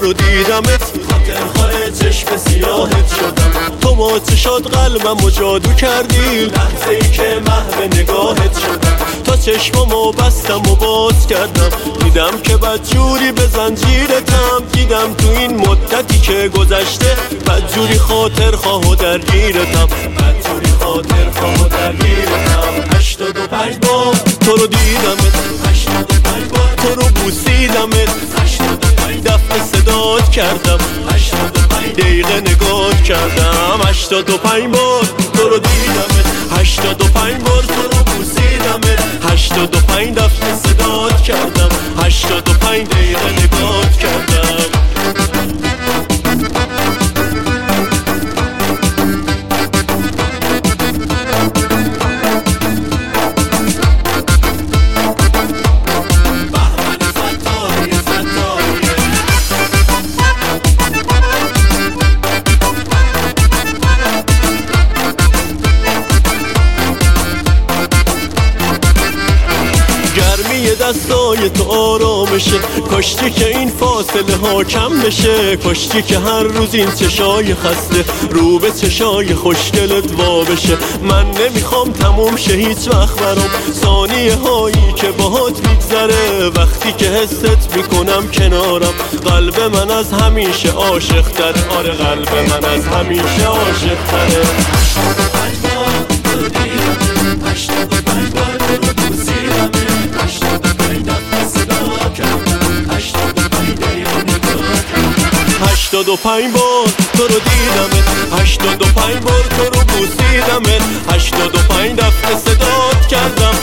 رو دیدمت، خاطر خاره چشم سیاهت شدم. تو ماچه شد قلبم و جادو کردی، لحظه ای که محو نگاهت شدم. تا چشممو بستم و باز کردم، دیدم که بدجوری به زنجیرتم. دیدم تو این مدتی که گذشته بدجوری خاطر خواه و درگیرتم، بدجوری خاطر خواه و درگیرتم. 85 بار تو رو دیدمت، 85 بار تو رو بوسیدمت، 85 دفعه صدات کردم، 85 دقیقه نگات کردم. 85 بار تو رو دیدمت، 85 بار تو رو بوسیدمت، 85 دفعه صدات کردم، 85 دقیقه نگات کردم. دستای تو آرامشه، کاشتی که این فاصله ها کم بشه، کاشتی که هر روز این چشای خسته رو به چشای خوشگلت وا بشه. من نمیخوام تموم شه هیچ وقت برام ثانیه هایی که باهات میگذره، وقتی که حست میکنم کنارم قلب من از همیشه عاشق تره. آره قلب من از همیشه عاشق تره. 85 بار تو رو دیدم، 85 بار تو رو بوسیدم، 85 دفعه صدا کردم، 85 دقیقه نگاه کردم. 85 بار تو رو دیدمت، 85 بار تو رو بوسیدمت، 85 دفعه صدات کردم،